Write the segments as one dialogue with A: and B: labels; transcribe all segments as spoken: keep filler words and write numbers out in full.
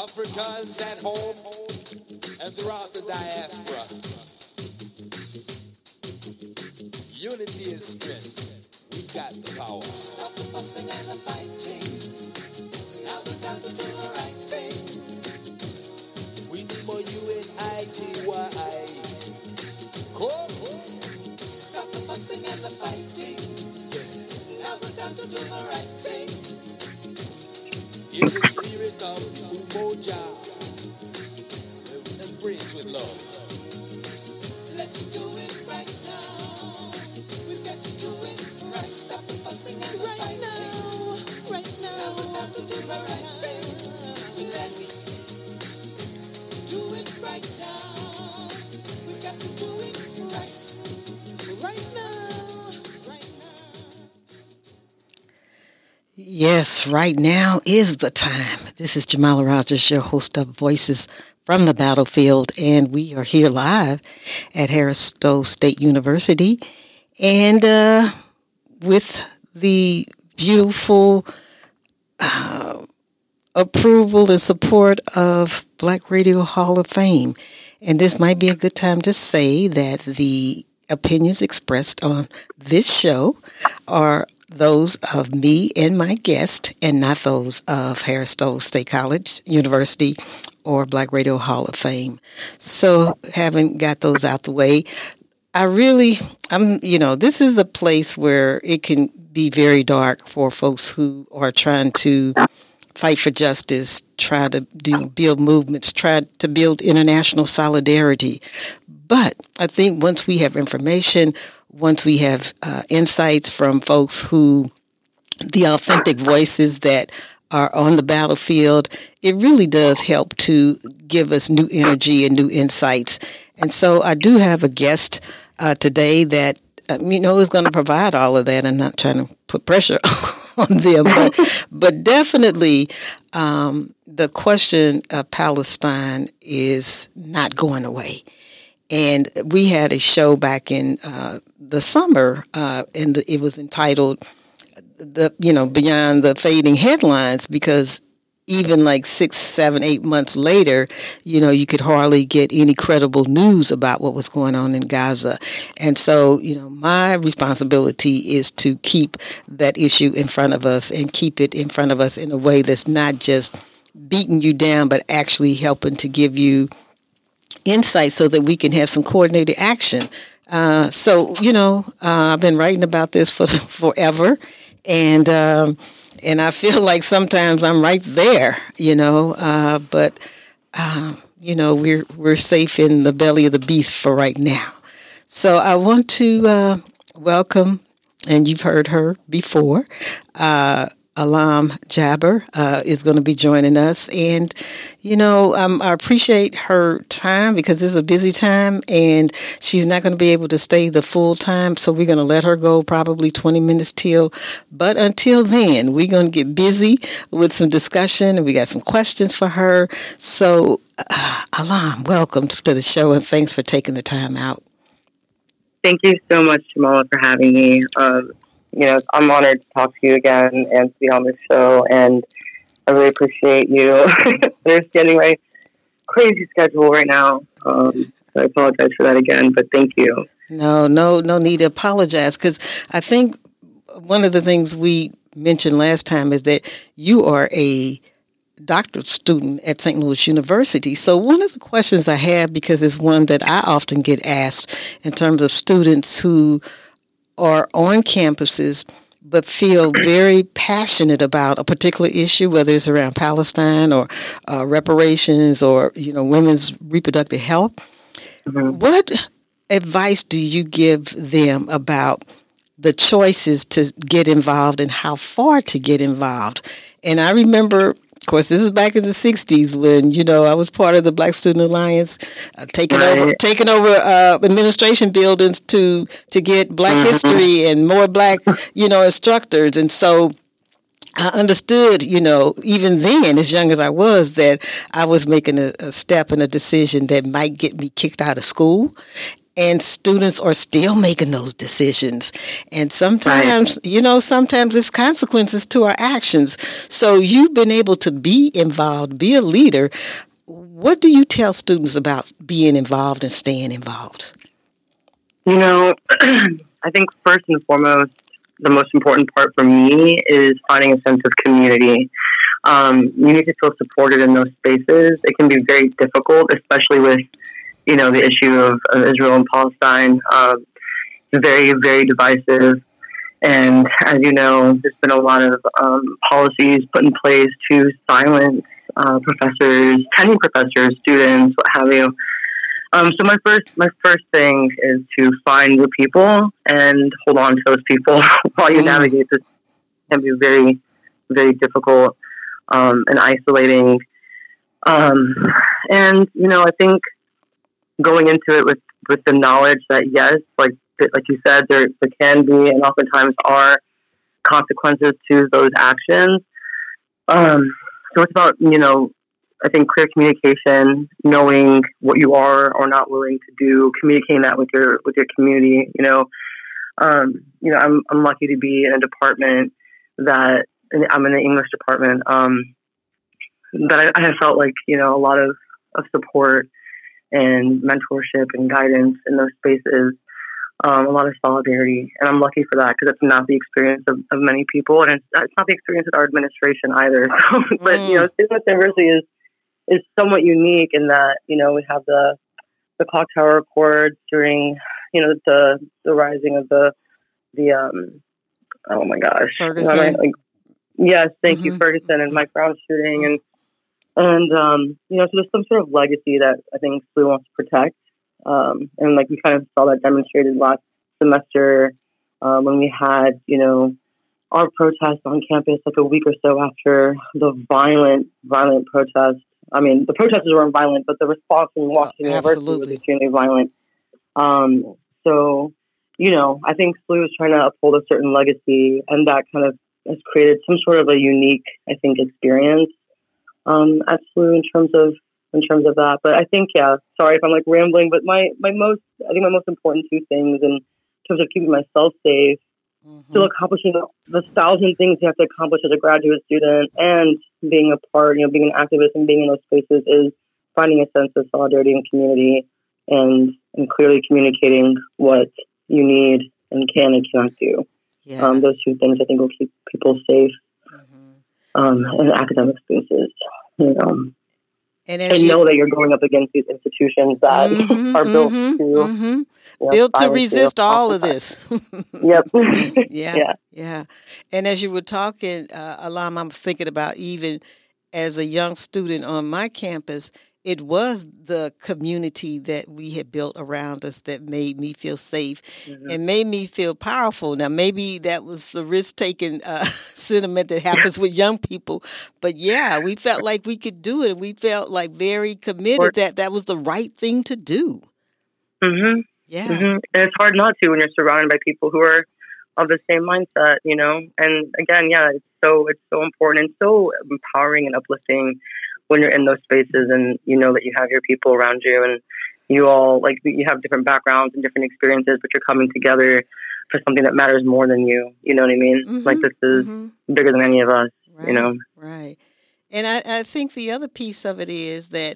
A: Africans at home and throughout the diaspora. Unity is strength. We've got the power. Stop the fussing and the fighting. Now's the time to do the right thing. We need more U N I T Y. Come. Stop the fussing and the fighting. Now's the time to do the right thing. In the spirit of Umoja, embrace with love. Let's do it right now. We've got to do it right. Stop the fussing and the right fighting. Now, right now. Now's the time to do the right thing. Let's do it right now. We've got to do it right. Right now. Right now.
B: Yes, right now is the time. This is Jamala Rogers, your host of Voices from the Battlefield, and we are here live at Harris Stowe State University, and uh, with the beautiful uh, approval and support of Black Radio Hall of Fame. And this might be a good time to say that the opinions expressed on this show are those of me and my guest, and not those of Harris Stowe State College, University, or Black Radio Hall of Fame. So, having got those out the way, I really, I'm, you know, this is a place where it can be very dark for folks who are trying to fight for justice, try to do, build movements, try to build international solidarity. But I think once we have information, once we have uh, insights from folks who, the authentic voices that are on the battlefield, it really does help to give us new energy and new insights. And so I do have a guest uh, today that, um, you know, is going to provide all of that. I'm not trying to put pressure on them, but, but definitely um, the question of Palestine is not going away. And we had a show back in uh, the summer, uh, and the, it was entitled, "The you know Beyond the Fading Headlines," because even like six, seven, eight months later, you know, you could hardly get any credible news about what was going on in Gaza. And so, you know, my responsibility is to keep that issue in front of us and keep it in front of us in a way that's not just beating you down, but actually helping to give you insight so that we can have some coordinated action. Uh, so, you know, uh, I've been writing about this for forever, and um, and I feel like sometimes I'm right there, you know, uh, but, uh, you know, we're we're safe in the belly of the beast for right now. So I want to uh, welcome, and you've heard her before, uh, Alam Jabber uh, is going to be joining us. And, you know, um, I appreciate her time because this is a busy time and she's not going to be able to stay the full time. So we're going to let her go probably twenty minutes till. But until then, we're going to get busy with some discussion and we got some questions for her. So, uh, Alam, welcome to the show and thanks for taking the time out.
C: Thank you so much, Jamala, for having me. Um, You know, I'm honored to talk to you again and to be on this show, and I really appreciate you understanding my crazy schedule right now. Um, so I apologize for that again, but thank you.
B: No, no, no need to apologize, because I think one of the things we mentioned last time is that you are a doctoral student at Saint Louis University. So one of the questions I have, because it's one that I often get asked in terms of students who are on campuses but feel very passionate about a particular issue, whether it's around Palestine or uh, reparations or, you know, women's reproductive health. Mm-hmm. What advice do you give them about the choices to get involved and how far to get involved? And I remember, of course, this is back in the sixties when, you know, I was part of the Black Student Alliance, uh, taking right. over taking over uh, administration buildings to to get Black mm-hmm. history and more Black, you know, instructors. And so I understood, you know, even then, as young as I was, that I was making a, a step and a decision that might get me kicked out of school. And students are still making those decisions. And sometimes, right. you know, sometimes there's consequences to our actions. So you've been able to be involved, be a leader. What do you tell students about being involved and staying involved?
C: You know, I think first and foremost, the most important part for me is finding a sense of community. Um, you need to feel supported in those spaces. It can be very difficult, especially with, you know, the issue of, of Israel and Palestine. Um, it's very, very divisive. And as you know, there's been a lot of um, policies put in place to silence uh, professors, tenure professors, students, what have you. Um, so my first, my first thing is to find your people and hold on to those people while you mm. navigate this. It can be very, very difficult um, and isolating. Um, and you know, I think going into it with, with the knowledge that yes, like like you said, there, there can be and oftentimes are consequences to those actions. Um, so it's about, you know, I think clear communication, knowing what you are or not willing to do, communicating that with your with your community. You know, um, you know, I'm I'm lucky to be in a department that I'm in the English department. Um, that I, I have felt like, you know, a lot of, of support and mentorship and guidance in those spaces, um, a lot of solidarity. And I'm lucky for that because it's not the experience of, of many people. And it's, it's not the experience of our administration either. So, but, mm. you know, Stephen University is, is somewhat unique in that, you know, we have the, the Clock Tower Accords during, you know, the, the rising of the, the, um, oh my gosh.
B: Ferguson.
C: I, like, yes, thank mm-hmm. you, Ferguson and Mike Brown shooting. And, And, um, you know, so there's some sort of legacy that I think S L U wants to protect. Um, and, like, we kind of saw that demonstrated last semester um, when we had, you know, our protest on campus like a week or so after the violent, violent protest. I mean, the protesters weren't violent, but the response in Washington oh, University was extremely violent. Um, so, you know, I think S L U is trying to uphold a certain legacy, and that kind of has created some sort of a unique, I think, experience. Um, at S L U in terms of in terms of that, but I think yeah. Sorry if I'm like rambling, but my, my most I think my most important two things in terms of keeping myself safe, mm-hmm. still accomplishing the, the thousand things you have to accomplish as a graduate student, and being a part, you know, being an activist and being in those spaces is finding a sense of solidarity and community, and and clearly communicating what you need and can and cannot do. Yeah. Um, those two things I think will keep people safe. Um, in academic spaces, you know, and, and you, know that you're going up against these institutions that mm-hmm, are built mm-hmm, to mm-hmm. You know,
B: built to resist all of this.
C: Yep.
B: yeah, yeah, yeah. And as you were talking, uh, Alam, I was thinking about even as a young student on my campus, it was the community that we had built around us that made me feel safe mm-hmm. and made me feel powerful. Now, maybe that was the risk-taking uh, sentiment that happens with young people. But, yeah, we felt like we could do it, and we felt like very committed that that was the right thing to do.
C: Mm-hmm.
B: Yeah.
C: Mm-hmm. And it's hard not to when you're surrounded by people who are of the same mindset, you know. And, again, yeah, it's so it's so important and so empowering and uplifting when you're in those spaces and you know that you have your people around you and you all, like, you have different backgrounds and different experiences, but you're coming together for something that matters more than you. You know what I mean? Mm-hmm, like, this is mm-hmm. bigger than any of us,
B: right,
C: you know?
B: Right. And I, I think the other piece of it is that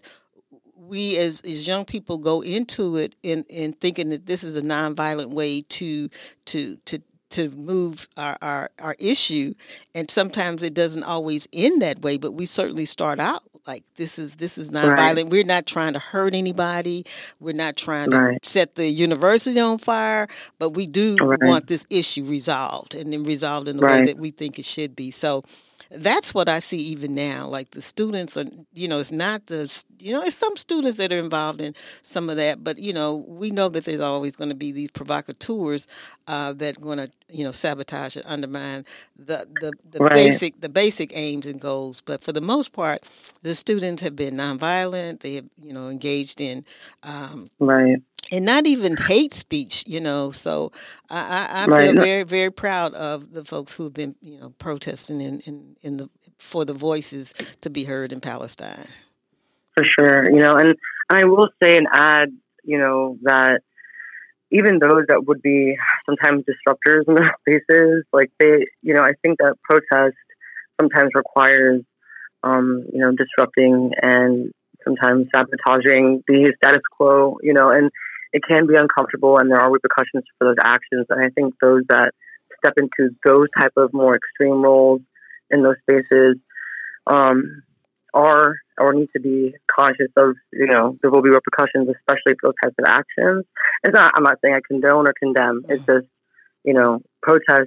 B: we as, as young people go into it in, in thinking that this is a nonviolent way to to to to move our, our, our issue. And sometimes it doesn't always end that way, but we certainly start out like this is this is nonviolent. Right. We're not trying to hurt anybody. We're not trying to right. set the university on fire, but we do right. want this issue resolved and then resolved in the right. way that we think it should be. So that's what I see even now. Like the students are, you know, it's not the, you know, it's some students that are involved in some of that, but, you know, we know that there's always going to be these provocateurs uh, that are going to, you know, sabotage and undermine the, the, the right. basic, the basic aims and goals. But for the most part, the students have been nonviolent. They have, you know, engaged in, um,
C: right.
B: and not even hate speech, you know. So I, I, I
C: right.
B: feel very, very proud of the folks who have been, you know, protesting in, in, in the for the voices to be heard in Palestine.
C: For sure, you know, and I will say and add, you know, that even those that would be sometimes disruptors in their spaces, like they, you know, I think that protest sometimes requires, um, you know, disrupting and sometimes sabotaging the status quo, you know, and it can be uncomfortable and there are repercussions for those actions. And I think those that step into those type of more extreme roles in those spaces um, are or need to be conscious of, you know, there will be repercussions, especially for those types of actions. It's not, I'm not saying I condone or condemn. Mm-hmm. It's just, you know, protest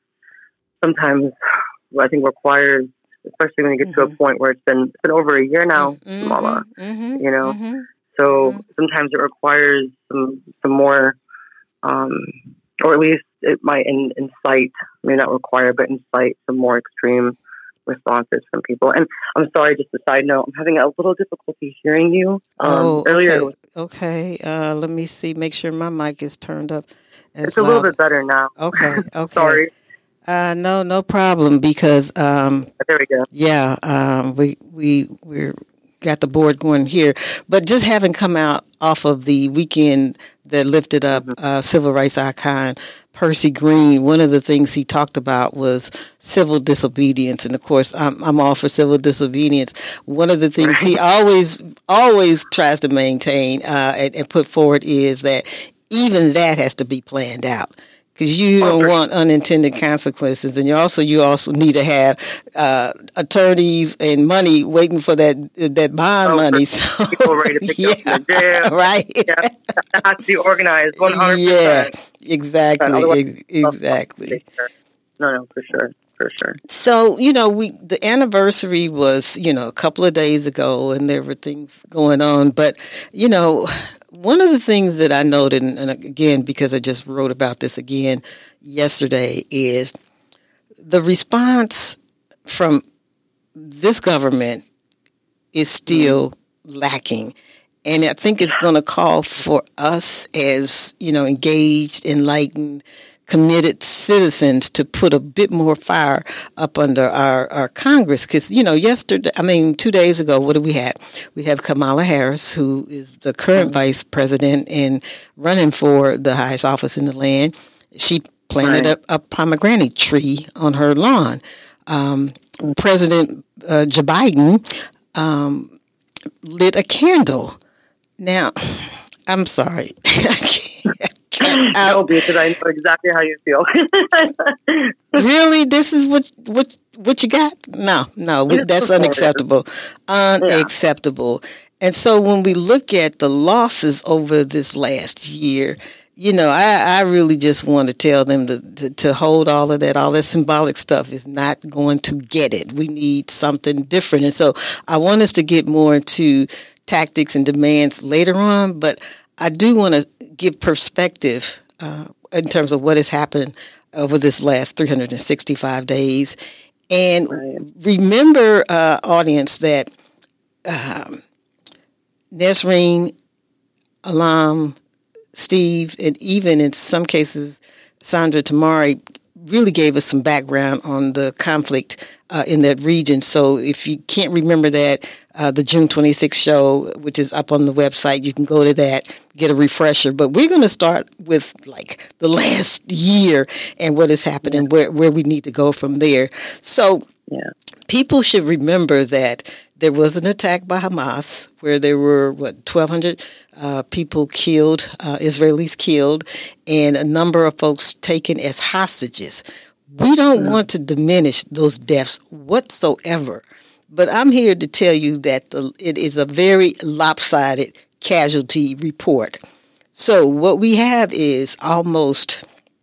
C: sometimes I think requires, especially when you get mm-hmm. to a point where it's been, it's been over a year now, mm-hmm. Mama, mm-hmm. you know, mm-hmm. so mm-hmm. sometimes it requires some, some more, um, or at least it might in, incite, may not require, but incite some more extreme responses from people. And I'm sorry, just a side note, I'm having a little difficulty hearing you. Um,
B: oh,
C: earlier.
B: Okay. okay. Uh, let me see, make sure my mic is turned up. As
C: it's a
B: loud.
C: little bit better now.
B: Okay. Okay.
C: Sorry.
B: Uh, no, no problem because, um,
C: there we go.
B: Yeah, um, we, we, we're got the board going here, but just having come out off of the weekend that lifted up mm-hmm. uh, civil rights icon Percy Green, one of the things he talked about was civil disobedience. And of course, I'm, I'm all for civil disobedience. One of the things he always, always tries to maintain uh, and, and put forward is that even that has to be planned out. Because you don't okay. want unintended consequences, and you also you also need to have uh, attorneys and money waiting for that that bond oh, money. So
C: people ready to pick
B: yeah,
C: up from the jail,
B: right?
C: Yeah, that has to be organized, one hundred
B: percent. Yeah, exactly, ex- exactly.
C: No, no, for sure. For sure.
B: So, you know, we the anniversary was, you know, a couple of days ago, and there were things going on. But, you know, one of the things that I noted, and again, because I just wrote about this again yesterday, is the response from this government is still mm-hmm. lacking. And I think it's going to call for us as, you know, engaged, enlightened, committed citizens to put a bit more fire up under our, our Congress. Because, you know, yesterday, I mean, two days ago, what do we have? We have Kamala Harris, who is the current mm-hmm. vice president and running for the highest office in the land. She planted right. a, a pomegranate tree on her lawn. Um, mm-hmm. President uh, Joe Biden um, lit a candle. Now, I'm sorry. I can't.
C: No, because I know exactly how you feel.
B: Really? This is what what what you got? No, no, we, that's unacceptable. Unacceptable. Yeah. And so when we look at the losses over this last year, you know, I, I really just want to tell them to, to, to hold all of that, all that symbolic stuff is not going to get it. We need something different. And so I want us to get more into tactics and demands later on, but I do want to give perspective uh, in terms of what has happened over this last three hundred sixty-five days. And right. remember, uh, audience, that um, Nesreen, Alam, Steve, and even in some cases, Sandra Tamari really gave us some background on the conflict uh, in that region. So if you can't remember that, uh, the June twenty-sixth show, which is up on the website, you can go to that, get a refresher. But we're going to start with like the last year and what has happened yeah. and where, where we need to go from there. So yeah. people should remember that there was an attack by Hamas where there were, what, twelve hundred uh, people killed, uh, Israelis killed, and a number of folks taken as hostages. We don't mm-hmm. want to diminish those deaths whatsoever. But I'm here to tell you that the, it is a very lopsided casualty report. So what we have is almost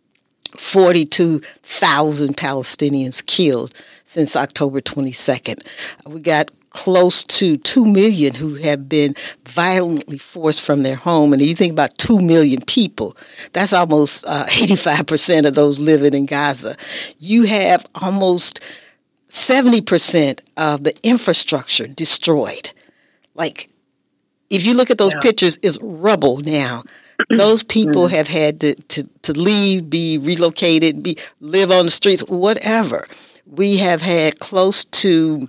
B: forty-two thousand Palestinians killed since October twenty-second. We got close to two million who have been violently forced from their home. And if you think about two million people, that's almost uh, eighty-five percent of those living in Gaza. You have almost seventy percent of the infrastructure destroyed. Like, if you look at those yeah. pictures, it's rubble now. Those people have had to, to, to leave, be relocated, be live on the streets, whatever. We have had close to,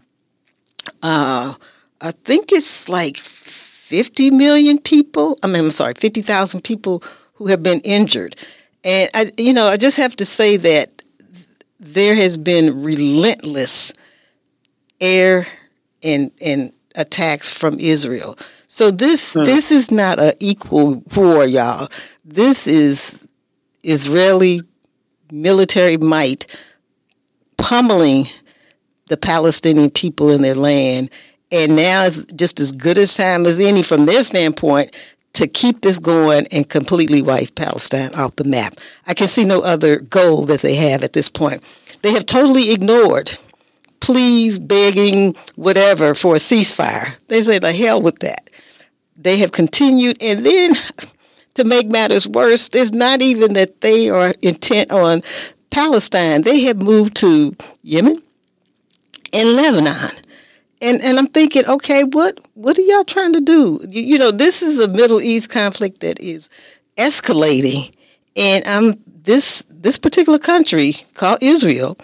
B: uh, I think it's like fifty million people. I mean, I'm sorry, fifty thousand people who have been injured. And, I, you know, I just have to say that there has been relentless air and, and attacks from Israel. So this hmm. this is not an equal war, y'all. This is Israeli military might pummeling the Palestinian people in their land. And now is just as good a time as any from their standpoint to keep this going and completely wipe Palestine off the map. I can see no other goal that they have at this point. They have totally ignored pleas, begging, whatever, for a ceasefire. They say, the hell with that. They have continued, and then to make matters worse, it's not even that they are intent on Palestine. They have moved to Yemen and Lebanon. And and I'm thinking, okay, what what are y'all trying to do? You, you know, this is a Middle East conflict that is escalating, and um, this this particular country called Israel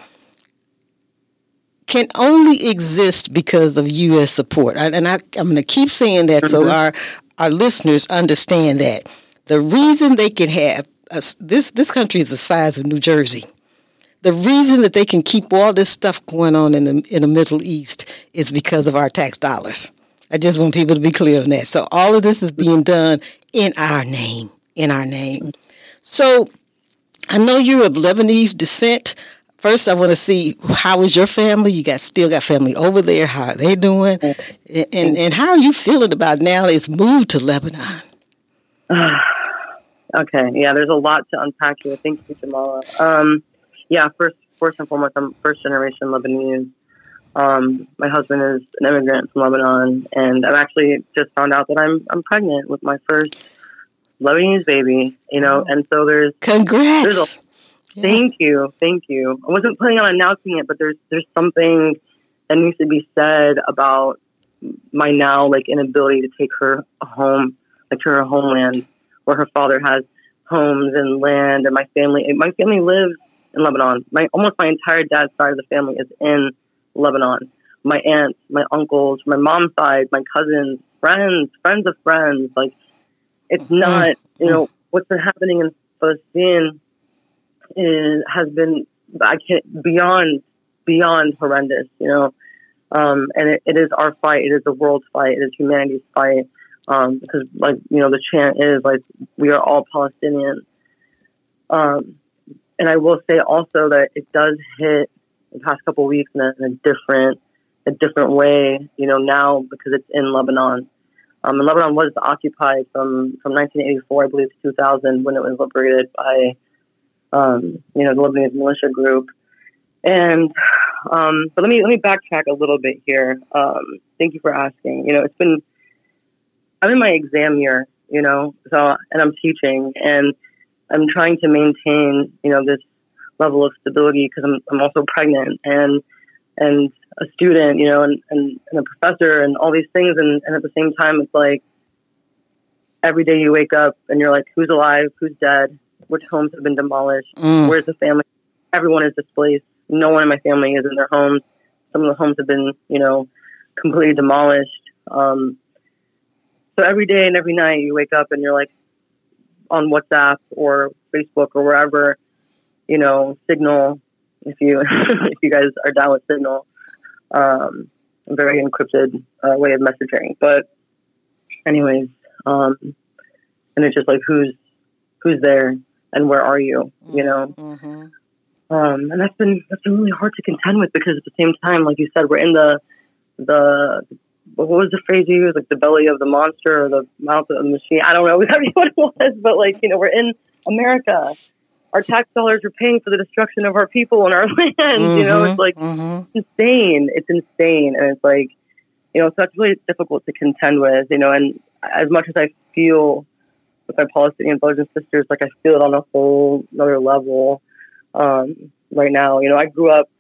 B: can only exist because of U S support. And, and I, I'm going to keep saying that mm-hmm. so our our listeners understand that the reason they can have a, this this country is the size of New Jersey. The reason that they can keep all this stuff going on in the in the Middle East is because of our tax dollars. I just want people to be clear on that. So all of this is being done in our name, in our name. So I know you're of Lebanese descent. First, I want to see, how is your family? You got still got family over there. How are they doing? And and, and how are you feeling about now it's moved to Lebanon?
C: Okay, yeah, there's a lot to unpack here. Thank you, Jamala. Um, yeah, first, first and foremost, I'm first generation Lebanese. Um, my husband is an immigrant from Lebanon, and I've actually just found out that I'm I'm pregnant with my first Lebanese baby. You know, and so there's
B: congrats.
C: There's a, yeah. Thank you, thank you. I wasn't planning on announcing it, but there's there's something that needs to be said about my now like inability to take her home, like to her homeland, where her father has homes and land, and my family. My family lives in Lebanon. My almost my entire dad's side of the family is in Lebanon. My aunts, my uncles, my mom's side, my cousins, friends, friends of friends. Like, it's not, you know, what's been happening in Palestine is has been I can't beyond beyond horrendous, you know. Um, and it, it is our fight. It is the world's fight. It is humanity's fight. Um, because, like, you know, the chant is like, we are all Palestinians. Um, and I will say also that it does hit the past couple of weeks in a, in a different, a different way, you know, now because it's in Lebanon. Um, and Lebanon was occupied from, from nineteen eighty-four, I believe, to two thousand, when it was liberated by, um, you know, the Lebanese militia group. And, um, but let me, let me backtrack a little bit here. Um, thank you for asking. You know, it's been, I'm in my exam year, you know, so, and I'm teaching, and I'm trying to maintain, you know, this level of stability because I'm, I'm also pregnant and, and a student, you know, and, and, and a professor and all these things. And, and at the same time, it's like every day you wake up and you're like, who's alive? Who's dead? Which homes have been demolished? Mm. Where's the family? Everyone is displaced. No one in my family is in their homes. Some of the homes have been, you know, completely demolished. Um, so every day and every night you wake up and you're like on WhatsApp or Facebook or wherever, you know, Signal, if you if you guys are down with Signal, um, a very encrypted uh, way of messaging. But anyways, um, and it's just like, who's who's there and where are you, you know?
B: Mm-hmm.
C: Um, and that's been that's been really hard to contend with because at the same time, like you said, we're in the the what was the phrase you used, like the belly of the monster or the mouth of the machine? I don't know exactly what it was, but like, you know, we're in America. Our tax dollars are paying for the destruction of our people and our land. Mm-hmm, you know, it's like
B: mm-hmm.
C: it's insane. It's insane, and it's like, you know, so it's really difficult to contend with. You know, and as much as I feel with my Palestinian brothers and sisters, like I feel it on a whole another level. Um, right now, you know, I grew up,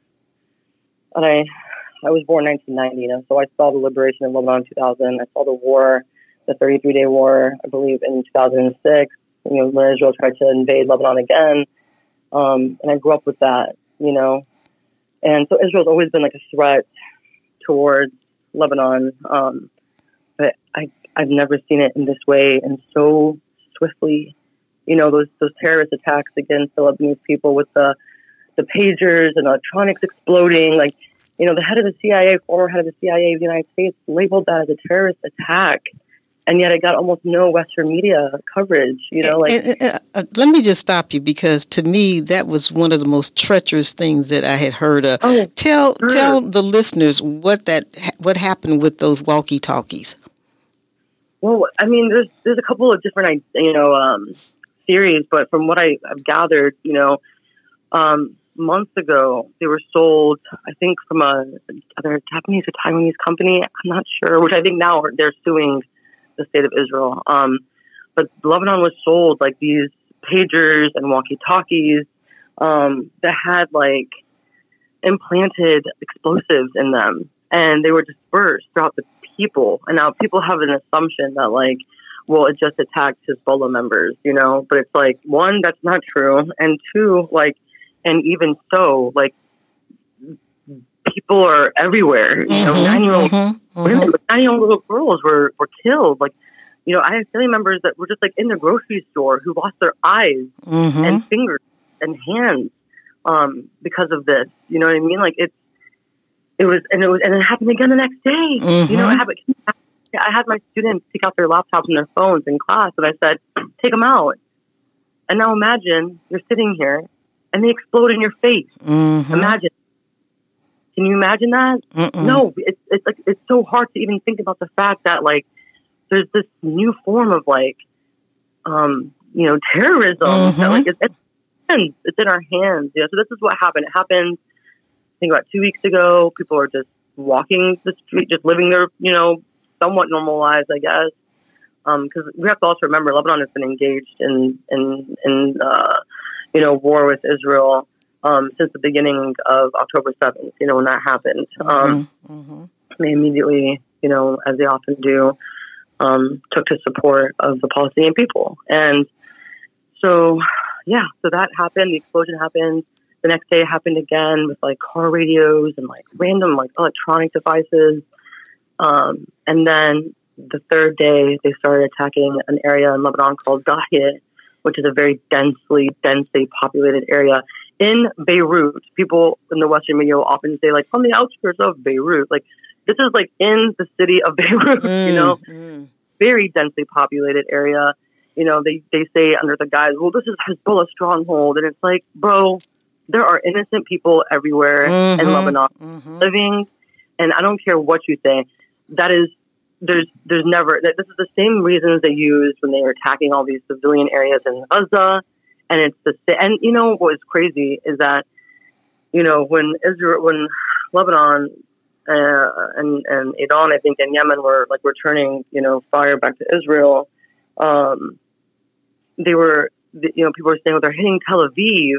C: and I, I was born in nineteen ninety, you know, so I saw the liberation of Lebanon in two thousand. I saw the war, the thirty-three day war, I believe, in two thousand six, you know, when Israel tried to invade Lebanon again. Um, and I grew up with that, you know, and so Israel's always been like a threat towards Lebanon. Um, but I, I've never seen it in this way and so swiftly, you know, those those terrorist attacks against the Lebanese people with the the pagers and electronics exploding. Like, you know, the head of the C I A, former head of the C I A of the United States, labeled that as a terrorist attack. And yet it got almost no Western media coverage, you know, like...
B: And, and, uh, let me just stop you, because to me, that was one of the most treacherous things that I had heard of.
C: Oh,
B: tell
C: sure.
B: tell the listeners what that what happened with those walkie-talkies.
C: Well, I mean, there's there's a couple of different, you know, um, theories, but from what I, I've gathered, you know, um, months ago, they were sold, I think, from a either a Japanese or Taiwanese company. I'm not sure, which I think now they're suing the state of Israel. Um, but Lebanon was sold like these pagers and walkie-talkies um, that had like implanted explosives in them, and they were dispersed throughout the people. And now people have an assumption that like, well, it just attacked Hezbollah members, you know, but it's like, one, that's not true. And two, like, and even so, like, people are everywhere. You know, mm-hmm, nine-year-old mm-hmm, women, mm-hmm. nine-year-old little girls were, were killed. Like, you know, I have family members that were just like in the grocery store who lost their eyes mm-hmm. and fingers and hands um, because of this. You know what I mean? Like it's, it was, and it was, and it happened again the next day. Mm-hmm. You know, I have, I had my students take out their laptops and their phones in class, and I said, "Take them out." And now imagine you're sitting here, and they explode in your face. Mm-hmm. Imagine. Can you imagine that? Mm-mm. No, it's it's like it's so hard to even think about the fact that like there's this new form of like um you know terrorism mm-hmm. that like it's, it's it's in our hands. Yeah, so this is what happened. It happened I think about two weeks ago. People are just walking the street, just living their you know somewhat normal lives, I guess. Um, because we have to also remember Lebanon has been engaged in in in uh, you know war with Israel. Um, since the beginning of October seventh, you know, when that happened, um, mm-hmm. they immediately, you know, as they often do, um, took to support of the Palestinian people. And so, yeah, so that happened. The explosion happened. The next day it happened again with like car radios and like random like electronic devices. Um, and then the third day they started attacking an area in Lebanon called Dahiyeh, which is a very densely, densely populated area. In Beirut, people in the Western media will often say, like, on the outskirts of Beirut. Like, this is, like, in the city of Beirut, mm, you know? Mm. Very densely populated area. You know, they, they say under the guise, well, this is Hezbollah stronghold. And it's like, bro, there are innocent people everywhere mm-hmm, in Lebanon mm-hmm. living. And I don't care what you say. That is, there's there's never, this is the same reasons they used when they were attacking all these civilian areas in Gaza. And it's the and you know what is crazy is that you know when Israel when Lebanon uh, and and Iran I think and Yemen were like returning you know fire back to Israel, um, they were you know people were saying well they're hitting Tel Aviv,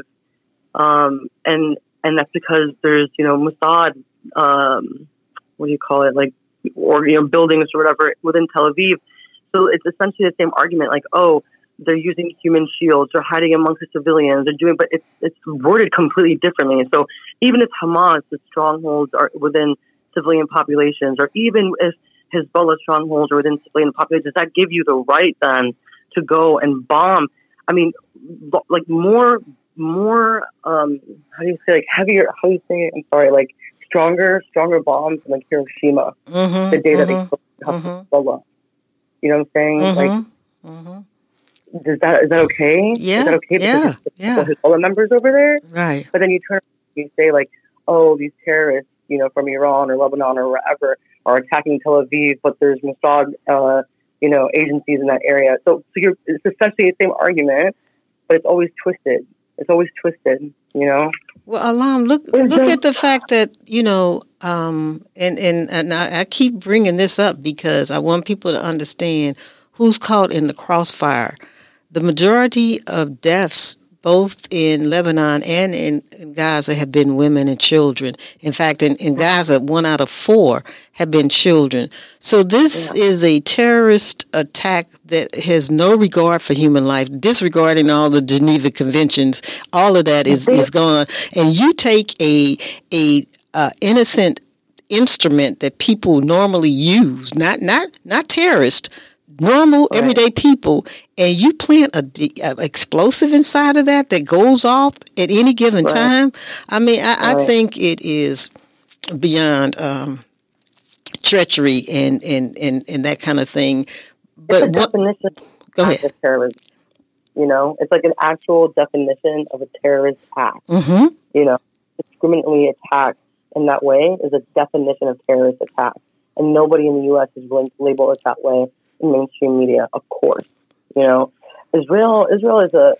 C: um, and and that's because there's you know Mossad um, what do you call it like or you know buildings or whatever within Tel Aviv, so it's essentially the same argument like oh. They're using human shields, they're hiding amongst the civilians, they're doing, but it's it's worded completely differently. So even if Hamas, the strongholds are within civilian populations, or even if Hezbollah strongholds are within civilian populations, does that give you the right then to go and bomb? I mean, like more, more, um, how do you say, like heavier, how do you say it? I'm sorry, like stronger, stronger bombs than like Hiroshima, mm-hmm, the day mm-hmm, that they killed mm-hmm. Hezbollah. You know what I'm saying? Mm-hmm, like, mm-hmm. Is that is that okay?
B: Yeah,
C: is that okay?
B: Yeah, yeah.
C: All the members over there,
B: right?
C: But then you turn, you say like, oh, these terrorists, you know, from Iran or Lebanon or wherever, are attacking Tel Aviv, but there's Mossad, uh, you know, agencies in that area. So, so you're it's essentially the same argument, but it's always twisted. It's always twisted, you know.
B: Well, Alam, look look at the fact that you know, um, and and and I, I keep bringing this up because I want people to understand who's caught in the crossfire. The majority of deaths, both in Lebanon and in, in Gaza, have been women and children. In fact, in, in Gaza, one out of four have been children. So this yeah. is a terrorist attack that has no regard for human life, disregarding all the Geneva Conventions. All of that is, is gone. And you take a a uh, innocent instrument that people normally use, not not not terrorists, normal,
C: right.
B: everyday people, and you plant a, de- a explosive inside of that that goes off at any given
C: right.
B: time. I mean, I,
C: right.
B: I think it is beyond um, treachery and, and, and, and that kind of thing. But
C: it's a
B: what,
C: definition
B: go
C: of
B: ahead.
C: terrorism. You know, it's like an actual definition of a terrorist act.
B: Mm-hmm.
C: You know, discriminately attack in that way is a definition of terrorist attack. And nobody in the U S is willing to label it that way in mainstream media, of course. You know, Israel Israel is a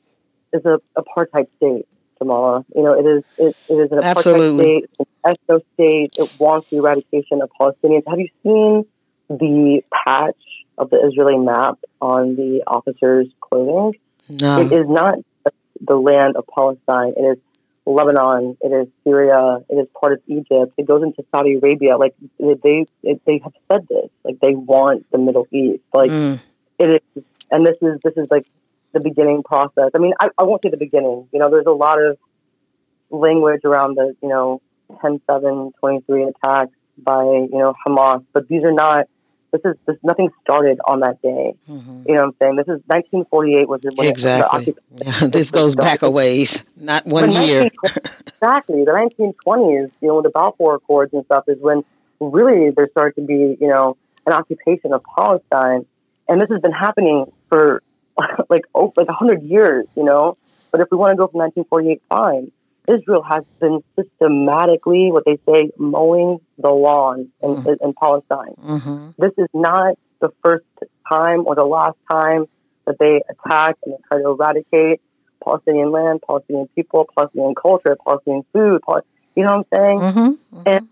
C: is a apartheid state, Jamala. You know, it is it, it is an apartheid
B: Absolutely.
C: state, it's an ethno state. It wants the eradication of Palestinians. Have you seen the patch of the Israeli map on the officers' clothing?
B: No.
C: It is not the land of Palestine. It is Lebanon. It is Syria. It is part of Egypt. It goes into Saudi Arabia. Like they, they, they have said this. Like they want the Middle East. Like
B: Mm.
C: it is, and this is this is like the beginning process. I mean, I, I won't say the beginning. You know, there's a lot of language around the you know ten seven twenty-three attacks by you know Hamas, but these are not. This is this nothing started on that day.
B: Mm-hmm.
C: You know what I'm saying? This is nineteen forty-eight was when
B: Exactly.
C: it, the
B: Yeah, this goes back a ways, not one
C: But
B: year.
C: Exactly. The nineteen twenties, you know, with the Balfour Accords and stuff is when really there started to be, you know, an occupation of Palestine. And this has been happening for like oh, like one hundred years, you know. But if we want to go from nineteen forty-eight, fine. Israel has been systematically, what they say, mowing the lawn in,
B: Mm-hmm.
C: in, in Palestine.
B: Mm-hmm.
C: This is not the first time or the last time that they attack and they try to eradicate Palestinian land, Palestinian people, Palestinian culture, Palestinian food. Pal- you know what I'm saying?
B: Mm-hmm. Mm-hmm.
C: And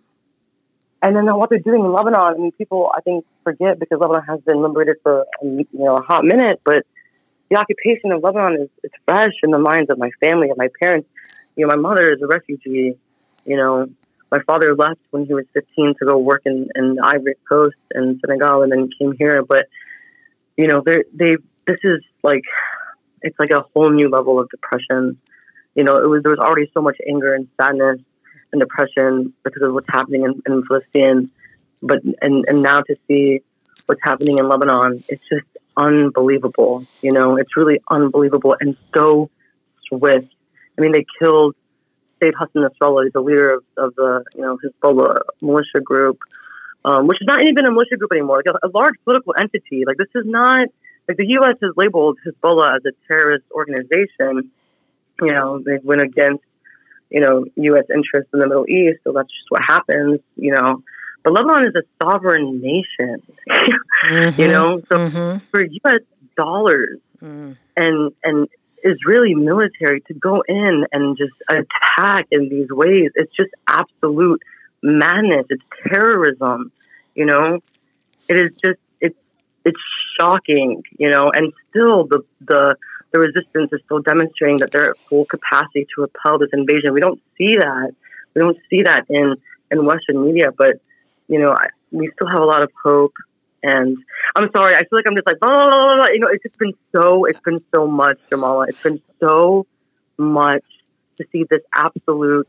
C: and then what they're doing in Lebanon, I mean, people I think forget because Lebanon has been liberated for you know a hot minute, but the occupation of Lebanon is, is fresh in the minds of my family and my parents. You know, my mother is a refugee. You know, my father left when he was fifteen to go work in, in the Ivory Coast and Senegal, and then came here. But you know, they they this is like it's like a whole new level of depression. You know, it was there was already so much anger and sadness and depression because of what's happening in, in Palestine. But and and now to see what's happening in Lebanon, it's just unbelievable. You know, it's really unbelievable and so swift. I mean, they killed Sayyid Hassan Nasrallah, the leader of, of the, you know, Hezbollah militia group, um, which is not even a militia group anymore, like a, a large political entity. Like, this is not, like, the U S has labeled Hezbollah as a terrorist organization. You know, they went against, you know, U S interests in the Middle East, so that's just what happens, you know. But Lebanon is a sovereign nation,
B: Mm-hmm.
C: you know? So
B: Mm-hmm.
C: for U S dollars
B: Mm.
C: and, and, Israeli military to go in and just attack in these ways. It's just absolute madness. It's terrorism, you know. It is just it's it's shocking, you know. And still, the the the resistance is still demonstrating that they're at full capacity to repel this invasion. We don't see that. We don't see that in in Western media, but you know, I, we still have a lot of hope. And I'm sorry, I feel like I'm just like, blah, blah, blah, blah. You know, it's just been so, it's been so much, Jamala. It's been so much to see this absolute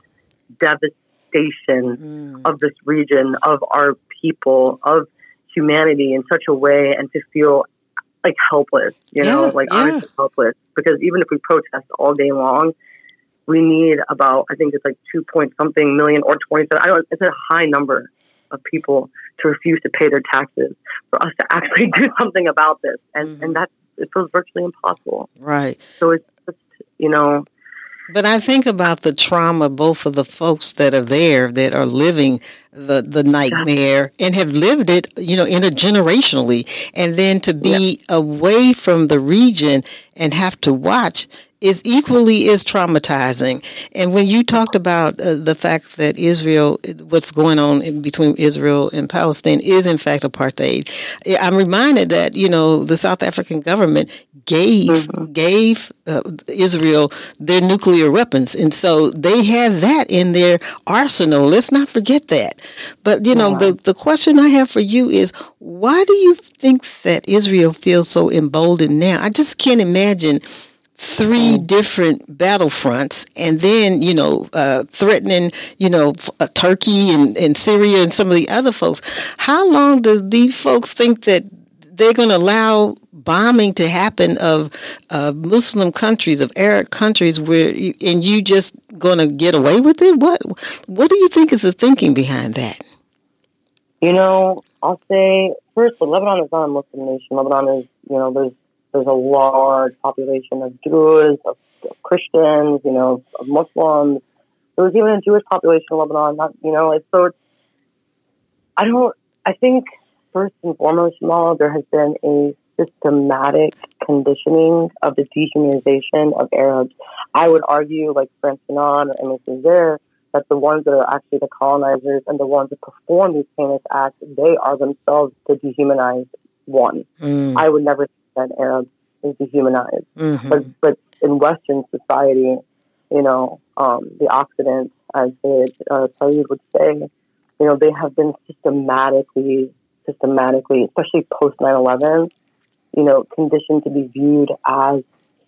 C: devastation
B: Mm.
C: of this region, of our people, of humanity in such a way, and to feel like helpless, you know,
B: Yeah,
C: like
B: yeah.
C: honestly helpless. Because even if we protest all day long, we need about, I think it's like two point something million or twenty-seven. I don't, it's a high number of people to refuse to pay their taxes for us to actually do something about this. And
B: Mm-hmm.
C: and that it feels virtually impossible.
B: Right.
C: So it's just, you know.
B: But I think about the trauma, both of the folks that are there that are living the, the nightmare and have lived it, you know, intergenerationally. And then to be yeah. away from the region and have to watch is equally as traumatizing. And when you talked about uh, the fact that Israel, what's going on in between Israel and Palestine is in fact apartheid, I'm reminded that, you know, the South African government gave mm-hmm. gave uh, Israel their nuclear weapons. And so they have that in their arsenal. Let's not forget that. But, you know, yeah. the, the question I have for you is, why do you think that Israel feels so emboldened now? I just can't imagine three different battlefronts and then, you know, uh, threatening, you know, uh, Turkey and, and Syria and some of the other folks. How long do these folks think that they're going to allow bombing to happen of uh, Muslim countries, of Arab countries, where you, and you just going to get away with it? What What do you think is the thinking behind that?
C: You know, I'll say first, Lebanon is not a Muslim nation. Lebanon is, you know, there's there's a large population of Jews, of, of Christians, you know, of Muslims. There was even a Jewish population in Lebanon. Not, you know, it's, so it's, I don't. I think first and foremost, Jamal, there has been a systematic conditioning of the dehumanization of Arabs. I would argue, like Frantz Fanon or Aimé Césaire, that the ones that are actually the colonizers and the ones that perform these heinous acts, they are themselves the dehumanized one. Mm. I would never say that Arab is dehumanized. Mm-hmm. But but in Western society, you know, um, the Occident, as uh, Saeed would say, you know, they have been systematically, systematically, especially post nine eleven, you know, conditioned to be viewed as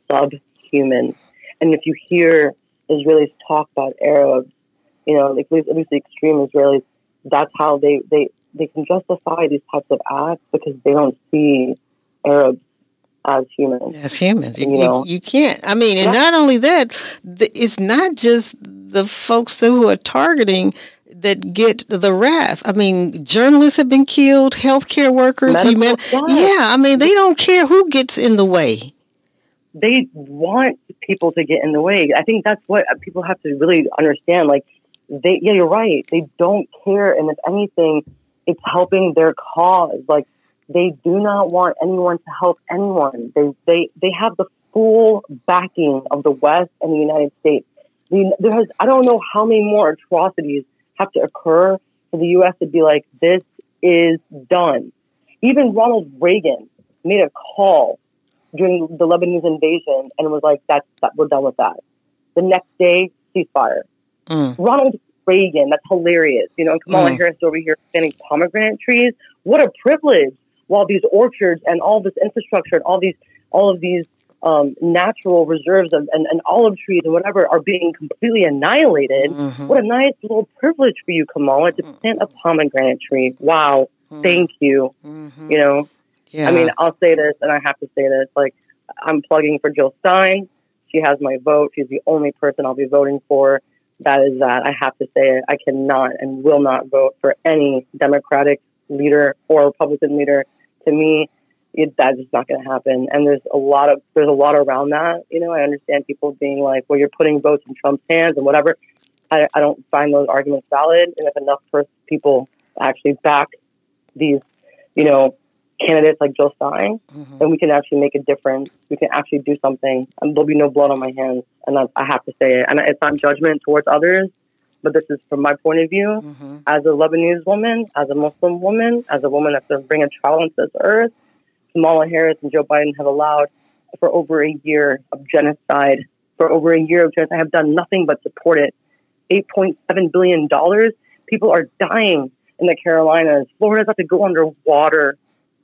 C: subhuman. And if you hear Israelis talk about Arabs, you know, like at least the extreme Israelis, that's how they, they, they can justify these types of acts because they don't see Arabs as humans.
B: As humans. You,
C: you, know?
B: you, you can't. I mean, and yeah. not only that, it's not just the folks who are targeting that get the wrath. I mean, journalists have been killed, healthcare workers.
C: Medical,
B: human, yeah, I mean, they don't care who gets in the way.
C: They want people to get in the way. I think that's what people have to really understand. Like, they, yeah, you're right. They don't care. And if anything, it's helping their cause. Like, they do not want anyone to help anyone. They, they, they have the full backing of the West and the United States. I mean, there has, I don't know how many more atrocities have to occur for the U S to be like, this is done. Even Ronald Reagan made a call during the Lebanese invasion and was like, that's, that, we're done with that. The next day, ceasefire. Mm. Ronald Reagan, that's hilarious. You know, and Kamala mm. Harris over here planting pomegranate trees. What a privilege. While these orchards and all this infrastructure and all these, all of these um, natural reserves of, and, and olive trees and whatever are being completely annihilated. Mm-hmm. What a nice little privilege for you, Kamala, to plant a pomegranate tree. Wow. Mm-hmm. Thank you. Mm-hmm. You know, yeah. I mean, I'll say this and I have to say this, like, I'm plugging for Jill Stein. She has my vote. She's the only person I'll be voting for. That is that. I have to say it. I cannot and will not vote for any Democratic leader or Republican leader. To me, it, that's just not going to happen. And there's a lot of there's a lot around that. You know, I understand people being like, "Well, you're putting votes in Trump's hands and whatever." I, I don't find those arguments valid. And if enough first people actually back these, you know, candidates like Jill Stein, mm-hmm. then we can actually make a difference. We can actually do something, and there'll be no blood on my hands. And I, I have to say it. And it's not judgment towards others, but this is from my point of view, mm-hmm. as a Lebanese woman, as a Muslim woman, as a woman that's going to bring a child into this earth. Kamala Harris and Joe Biden have allowed for over a year of genocide. For over a year of genocide, have done nothing but support it. eight point seven billion dollars. People are dying in the Carolinas. Florida's about to go underwater.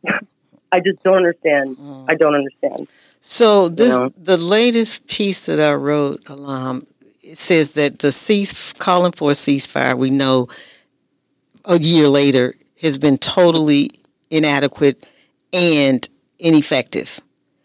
C: I just don't understand. Mm. I don't understand.
B: So this, you know? The latest piece that I wrote, Alam, it says that the cease calling for a ceasefire, we know a year later, has been totally inadequate and ineffective.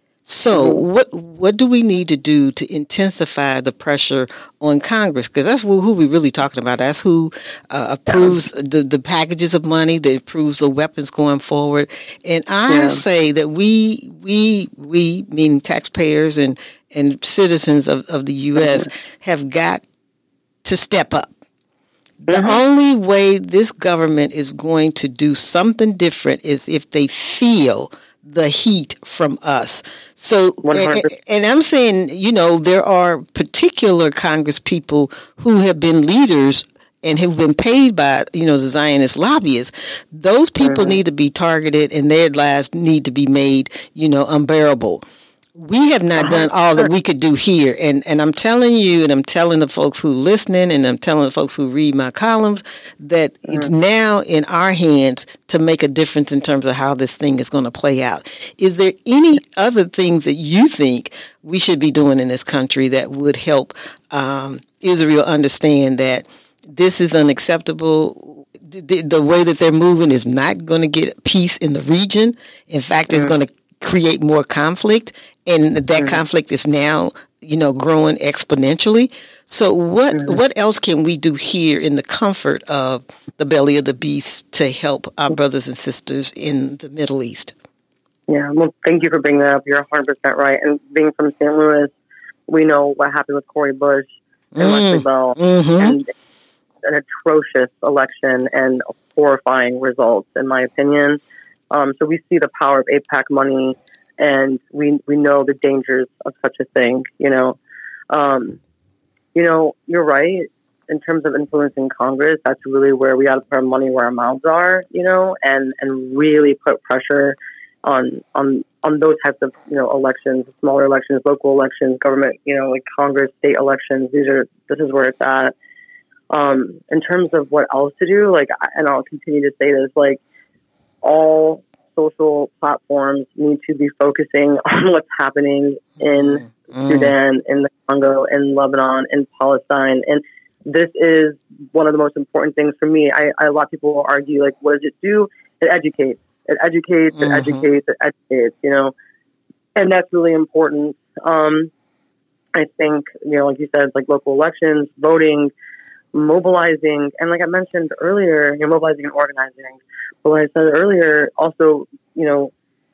B: So mm-hmm. what what do we need to do to intensify the pressure on Congress? Because that's who, who we're really talking about. That's who uh, approves yeah. the, the packages of money, that approves the weapons going forward. And I yeah. say that we, we, we, meaning taxpayers and, and citizens of, of the U S, mm-hmm. have got to step up. The mm-hmm. only way this government is going to do something different is if they feel the heat from us. So, and, and I'm saying, you know, there are particular Congress people who have been leaders and have been paid by, you know, the Zionist lobbyists. Those people mm-hmm. need to be targeted and their lives need to be made, you know, unbearable. We have not done all that we could do here. And, and I'm telling you, and I'm telling the folks who are listening, and I'm telling the folks who read my columns, that mm-hmm. it's now in our hands to make a difference in terms of how this thing is going to play out. Is there any other things that you think we should be doing in this country that would help um, Israel understand that this is unacceptable? the, the way that they're moving is not going to get peace in the region. In fact, it's mm. going to create more conflict, and that mm. conflict is now, you know, growing exponentially. So what mm. what else can we do here in the comfort of the belly of the beast to help our brothers and sisters in the Middle East?
C: Yeah, well, thank you for bringing that up. You're one hundred percent right. And being from Saint Louis, we know what happened with Cori Bush and mm. Leslie Bell, mm-hmm. and an atrocious election and horrifying results, in my opinion. Um, so we see the power of AIPAC money, and we we know the dangers of such a thing. You know, um, you know, you're right. In terms of influencing Congress, that's really where we got to put our money where our mouths are. You know, and and really put pressure on on on those types of, you know, elections, smaller elections, local elections, government, you know, like Congress, state elections. These are this is where it's at. Um, in terms of what else to do, like, and I'll continue to say this, like, all social platforms need to be focusing on what's happening in mm. Sudan, in the Congo, in Lebanon, in Palestine. And this is one of the most important things for me. I, I a lot of people will argue, like, what does it do? It educates. It educates, it mm-hmm. educates, it educates, you know, and that's really important. Um, I think, you know, like you said, like local elections, voting, mobilizing, and like I mentioned earlier, you're mobilizing and organizing. But like I said earlier, also, you know,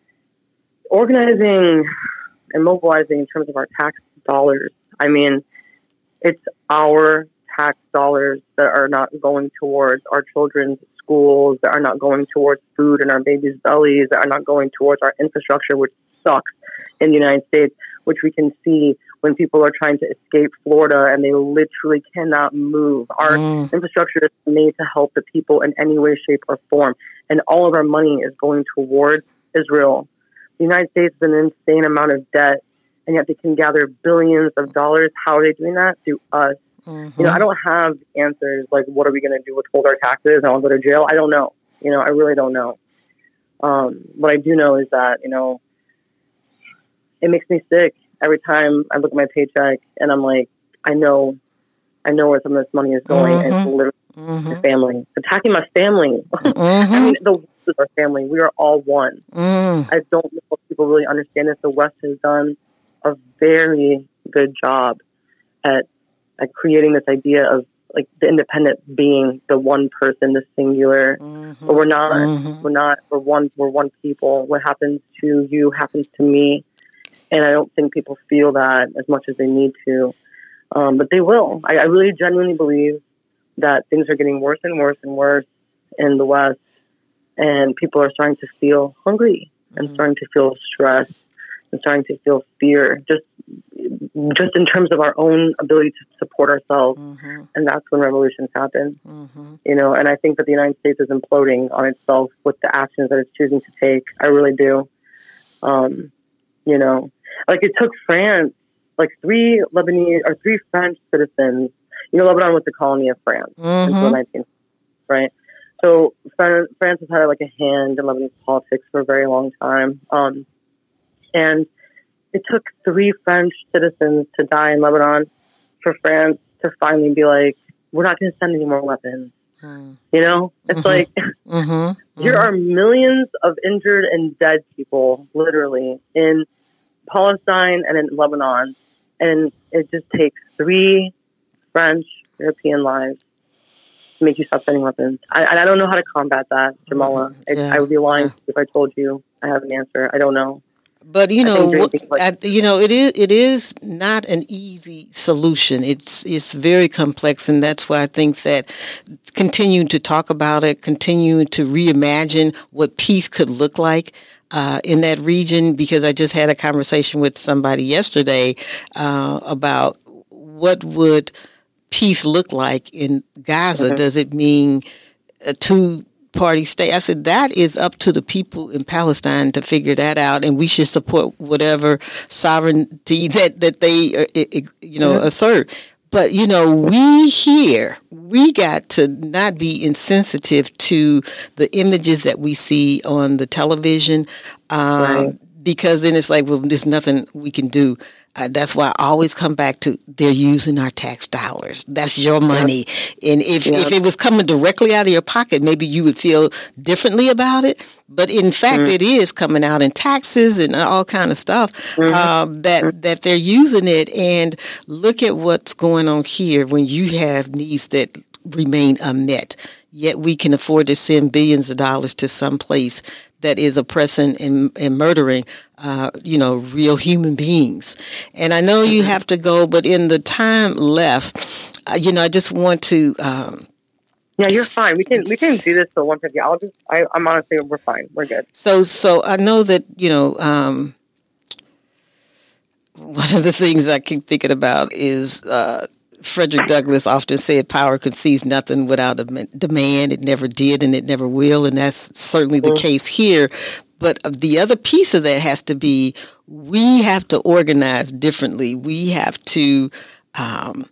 C: organizing and mobilizing in terms of our tax dollars. I mean, it's our tax dollars that are not going towards our children's schools, that are not going towards food in our babies' bellies, that are not going towards our infrastructure, which sucks in the United States, which we can see when people are trying to escape Florida and they literally cannot move. Our mm. infrastructure is made to help the people in any way, shape, or form. And all of our money is going towards Israel. The United States is an insane amount of debt, and yet they can gather billions of dollars. How are they doing that? Through us. Mm-hmm. You know, I don't have answers like, what are we going to do? Withhold our taxes and I'll go to jail? I don't know. You know, I really don't know. Um, what I do know is that, you know, it makes me sick every time I look at my paycheck and I'm like, I know, I know where some of this money is going, mm-hmm. and it's literally mm-hmm. my family. It's attacking my family. Mm-hmm. I mean, the West is our family. We are all one. Mm. I don't know if people really understand this. The West has done a very good job at at creating this idea of like the independent being the one person, the singular, mm-hmm. but we're not, mm-hmm. we're not, we're one, we're one people. What happens to you happens to me. And I don't think people feel that as much as they need to. Um, but they will. I, I really genuinely believe that things are getting worse and worse and worse in the West, and people are starting to feel hungry and mm-hmm. starting to feel stressed and starting to feel fear, just just in terms of our own ability to support ourselves. Mm-hmm. And that's when revolutions happen. Mm-hmm. You know, and I think that the United States is imploding on itself with the actions that it's choosing to take. I really do. Um, you know, like it took France, like three Lebanese or three French citizens. You know, Lebanon was the colony of France mm-hmm. until nineteen, right? So France has had like a hand in Lebanese politics for a very long time. Um, and it took three French citizens to die in Lebanon for France to finally be like, we're not going to send any more weapons. Mm. You know, it's mm-hmm. like mm-hmm. Mm-hmm. there are millions of injured and dead people, literally, in Palestine and in Lebanon. And it just takes three French European lives to make you stop sending weapons. I, I don't know how to combat that, Jamala. Mm-hmm. yeah. I, I would be lying yeah. if I told you I have an answer. I don't know.
B: But you know, like, you know, it is it is not an easy solution. It's it's very complex, and that's why I think that continuing to talk about it, continuing to reimagine what peace could look like uh, in that region. Because I just had a conversation with somebody yesterday uh, about what would peace look like in Gaza. Mm-hmm. Does it mean a two party state? I said that is up to the people in Palestine to figure that out, and we should support whatever sovereignty that that they uh, you know mm-hmm. assert. But you know, we here we got to not be insensitive to the images that we see on the television, um, right. because then it's like, well, there's nothing we can do. Uh, that's why I always come back to they're using our tax dollars. That's your money. Yep. And if, yep. if it was coming directly out of your pocket, maybe you would feel differently about it. But in fact, mm-hmm. it is coming out in taxes and all kind of stuff mm-hmm. um, that, mm-hmm. that they're using it. And look at what's going on here when you have needs that remain unmet. Yet we can afford to send billions of dollars to some place that is oppressing and, and murdering, uh, you know, real human beings. And I know you have to go, but in the time left, uh, you know, I just want to. Um,
C: yeah, you're fine. We can we can do this for one fifty. I'll just. I, I'm honestly, we're fine. We're good.
B: So, so I know that you know. Um, one of the things I keep thinking about is. Uh, Frederick Douglass often said power concedes nothing without a demand. It never did and it never will. And that's certainly the case here. But the other piece of that has to be we have to organize differently. We have to um,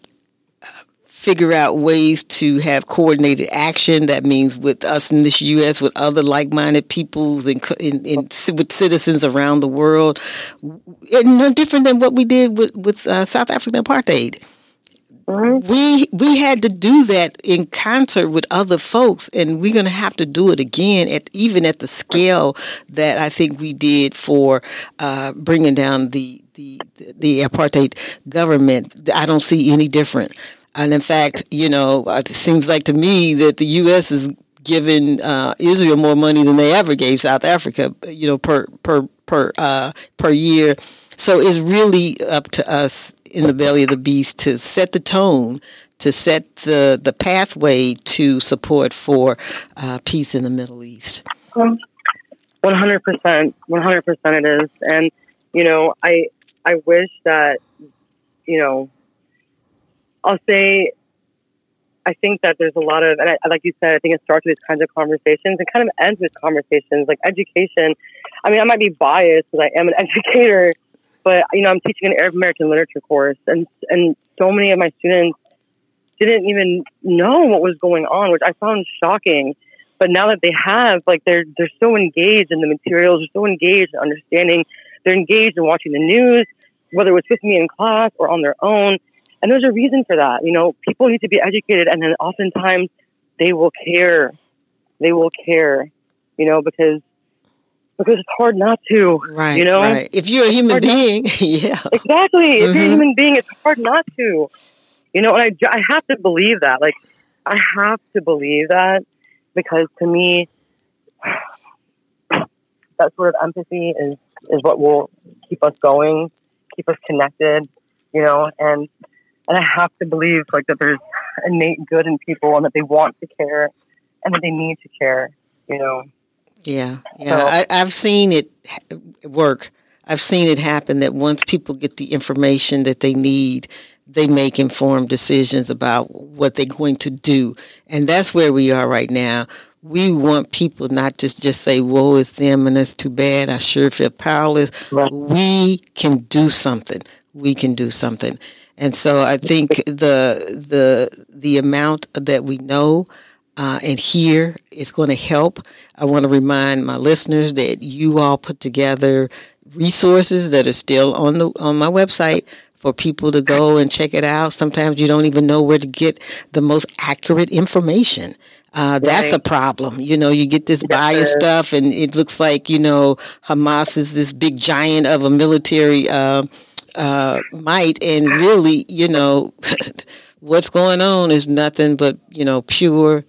B: figure out ways to have coordinated action. That means with us in this U S, with other like-minded peoples and, and, and with citizens around the world. And no different than what we did with, with uh, South African apartheid. Mm-hmm. We we had to do that in concert with other folks, and we're going to have to do it again, at even at the scale that I think we did for uh, bringing down the, the the apartheid government. I don't see any different. And in fact, you know, it seems like to me that the U S is giving uh, Israel more money than they ever gave South Africa, you know, per per per uh, per year. So it's really up to us in the belly of the beast to set the tone, to set the, the pathway to support for uh, peace in the Middle East.
C: one hundred percent. one hundred percent it is. And, you know, I I wish that, you know, I'll say, I think that there's a lot of, and I, like you said, I think it starts with these kinds of conversations and kind of ends with conversations like education. I mean, I might be biased because I am an educator, but, you know, I'm teaching an Arab American literature course, and and so many of my students didn't even know what was going on, which I found shocking. But now that they have, like, they're they're so engaged in the materials, they're so engaged in understanding, they're engaged in watching the news, whether it was with me in class or on their own. And there's a reason for that. You know, people need to be educated, and then oftentimes they will care. They will care, you know, because Because it's hard not to,
B: right?
C: You know,
B: right. If you're a human being, yeah,
C: exactly. Mm-hmm. If you're a human being, it's hard not to, you know. And I, I have to believe that. Like, I have to believe that because to me, that sort of empathy is is what will keep us going, keep us connected, you know. And and I have to believe like that there's innate good in people and that they want to care and that they need to care, you know.
B: Yeah, yeah. So, I, I've seen it work. I've seen it happen that once people get the information that they need, they make informed decisions about what they're going to do. And that's where we are right now. We want people not just, just say, woe is them and that's too bad. I sure feel powerless. Right. We can do something. We can do something. And so I think the the the amount that we know Uh, and here is going to help. I want to remind my listeners that you all put together resources that are still on the on my website for people to go and check it out. Sometimes you don't even know where to get the most accurate information. Uh, that's right. A problem. You know, you get this biased stuff and it looks like, you know, Hamas is this big giant of a military uh, uh, might. And really, you know, what's going on is nothing but, you know, pure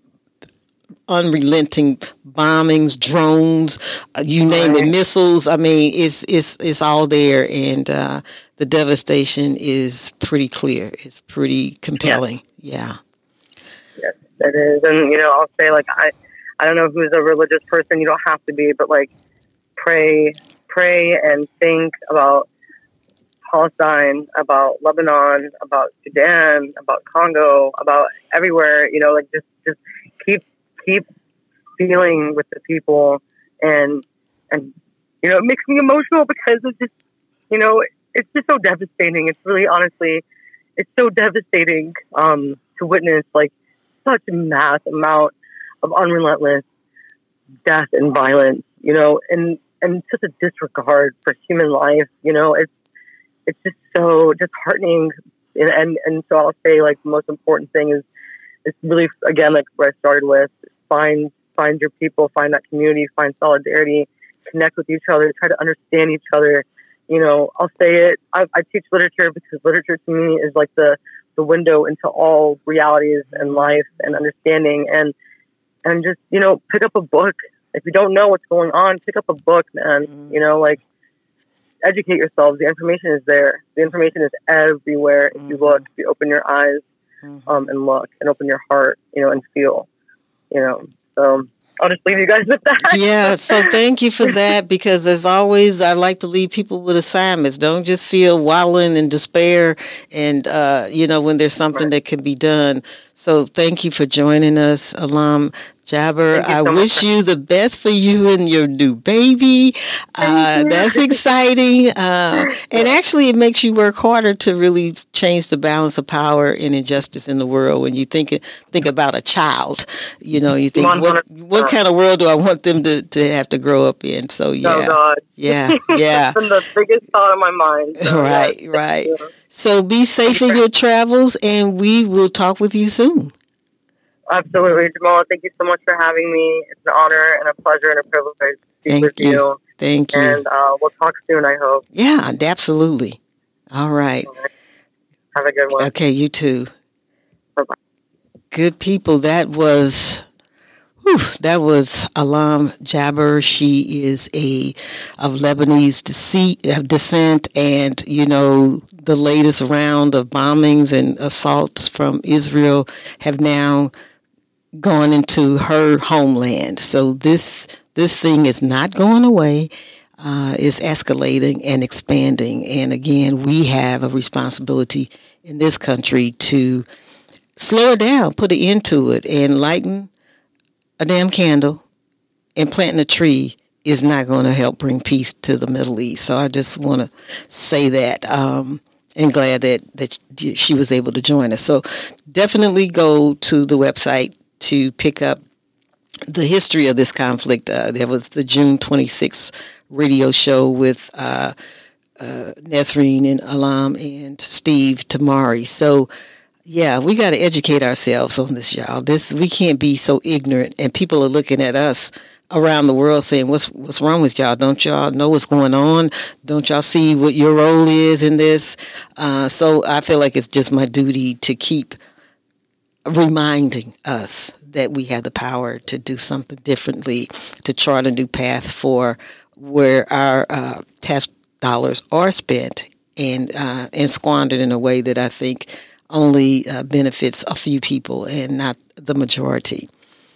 B: unrelenting bombings, drones, uh, you name right. it, missiles. I mean, it's it's it's all there, and uh, the devastation is pretty clear. It's pretty compelling. Yeah.
C: Yes, it is, and you know, I'll say like I, I don't know who's a religious person. You don't have to be, but like pray, pray, and think about Palestine, about Lebanon, about Sudan, about Congo, about everywhere. You know, like just just keep. keep feeling with the people and, and, you know, it makes me emotional because it's just, you know, it's just so devastating. It's really, honestly, it's so devastating, um, to witness like such a mass amount of unrelentless death and violence, you know, and, and such a disregard for human life. You know, it's, it's just so disheartening. And, and and so I'll say, like, the most important thing is it's really, again, like where I started with, find find your people, find that community, find solidarity, connect with each other, try to understand each other. You know, I'll say it. I, I teach literature because literature to me is like the the window into all realities and life and understanding. And and just, you know, pick up a book. If you don't know what's going on, pick up a book, man. Mm-hmm. You know, like, educate yourselves. The information is there. The information is everywhere. If you look, if you open your eyes, um, and look, and open your heart, you know, and feel, you know. So I'll just leave you guys with that.
B: Yeah. So thank you for that, because as always, I like to leave people with assignments. Don't just feel wallowing in despair, and uh, you know, when there's something right. that can be done. So thank you for joining us, Alam Jabber. I so wish you the best for you and your new baby. Uh, that's exciting. Uh, and actually, it makes you work harder to really change the balance of power and injustice in the world. When you think think about a child, you know, you think, what, what kind of world do I want them to, to have to grow up in? So, yeah.
C: Oh, God.
B: Yeah, yeah.
C: It's been the biggest thought of my mind. So,
B: right,
C: yeah.
B: right. So be safe in your travels, and we will talk with you soon.
C: Absolutely, Jamala. Thank you so much for having me. It's an honor and a pleasure and a privilege to speak
B: Thank
C: with
B: you.
C: you.
B: Thank you.
C: And uh, we'll talk soon, I hope.
B: Yeah, absolutely. All right.
C: All right. Have a good one.
B: Okay, you too.
C: Bye-bye.
B: Good people. That was... Whew, that was Alam Jabber. She is a of Lebanese descent, and you know, the latest round of bombings and assaults from Israel have now gone into her homeland. So this this thing is not going away. Uh, it's escalating and expanding, and again, we have a responsibility in this country to slow it down, put an end to it, and lighten a damn candle and planting a tree is not going to help bring peace to the Middle East. So I just want to say that, um, and glad that, that she was able to join us. So definitely go to the website to pick up the history of this conflict. Uh, there was the June twenty-sixth radio show with uh, uh, Nesreen and Alam and Steve Tamari. So yeah, we got to educate ourselves on this, y'all. This we can't be so ignorant, and people are looking at us around the world saying, "What's what's wrong with y'all? Don't y'all know what's going on? Don't y'all see what your role is in this?" Uh, so I feel like it's just my duty to keep reminding us that we have the power to do something differently, to chart a new path for where our uh, tax dollars are spent and uh, and squandered in a way that I think only uh, benefits a few people and not the majority.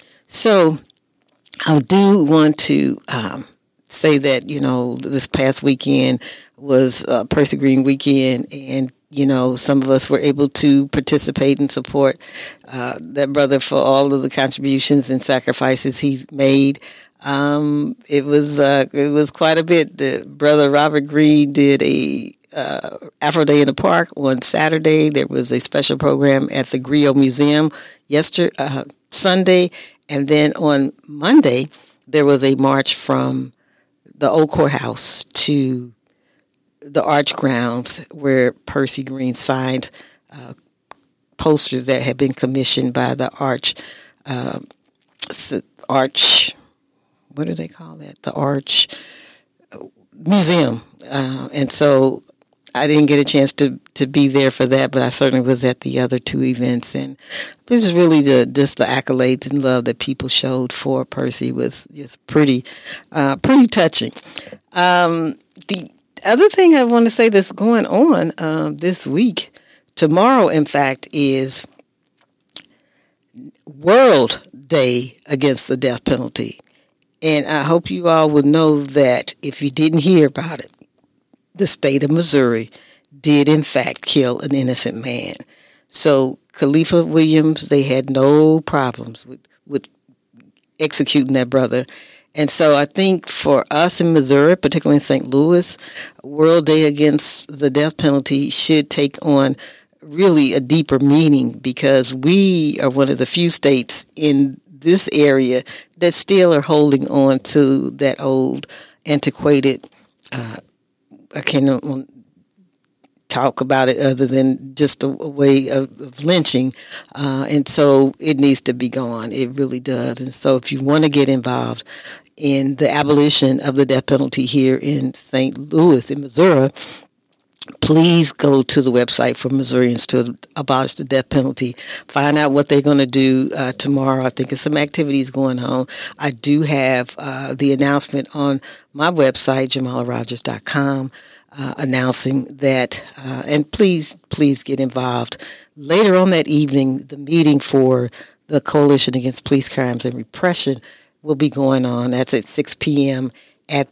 B: So I do want to um, say that, you know, this past weekend was uh, Percy Green weekend, and, you know, some of us were able to participate and support uh, that brother for all of the contributions and sacrifices he's made. Um, it was uh, it was quite a bit. The brother Robert Green did a Uh, Afro Day in the Park on Saturday. There was a special program at the Griot Museum yesterday, uh, Sunday, and then on Monday there was a march from the old courthouse to the Arch grounds where Percy Green signed uh, posters that had been commissioned by the Arch uh, the Arch. What do they call that? The Arch Museum, uh, and so I didn't get a chance to, to be there for that, but I certainly was at the other two events. And this is really the, just the accolades and love that people showed for Percy was just pretty, uh, pretty touching. Um, the other thing I want to say that's going on um, this week, tomorrow, in fact, is World Day Against the Death Penalty. And I hope you all would know that if you didn't hear about it, the state of Missouri did, in fact, kill an innocent man. So Khalifa Williams, they had no problems with, with executing that brother. And so I think for us in Missouri, particularly in Saint Louis, World Day Against the Death Penalty should take on really a deeper meaning, because we are one of the few states in this area that still are holding on to that old, antiquated uh I can't talk about it other than just a, a way of, of lynching. Uh, and so it needs to be gone. It really does. And so if you want to get involved in the abolition of the death penalty here in Saint Louis, in Missouri, please go to the website for Missourians to abolish the death penalty. Find out what they're going to do uh, tomorrow. I think there's some activities going on. I do have uh, the announcement on my website, jamala rogers dot com, uh, announcing that. Uh, and please, please get involved. Later on that evening, the meeting for the Coalition Against Police Crimes and Repression will be going on. That's at six p.m. at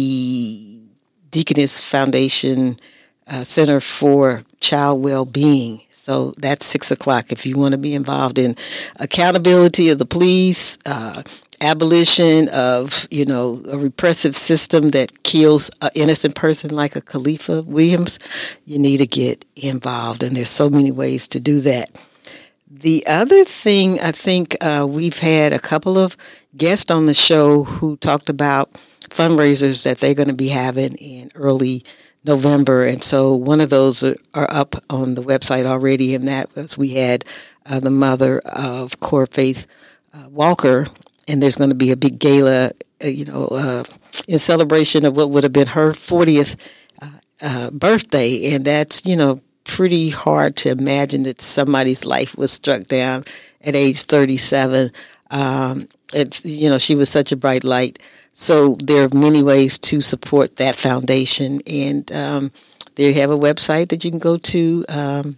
B: the Deaconess Foundation Uh, Center for Child Well-Being. So that's six o'clock. If you want to be involved in accountability of the police, uh, abolition of, you know, a repressive system that kills an innocent person like a Khalifa Williams, you need to get involved. And there's so many ways to do that. The other thing, I think uh, we've had a couple of guests on the show who talked about fundraisers that they're going to be having in early November, and so one of those are, are up on the website already, and that was we had uh, the mother of Core Faith uh, Walker, and there's going to be a big gala, uh, you know, uh, in celebration of what would have been her fortieth uh, uh, birthday, and that's, you know, pretty hard to imagine that somebody's life was struck down at age thirty-seven. Um, it's, you know, she was such a bright light. So there are many ways to support that foundation, and um, they have a website that you can go to, um,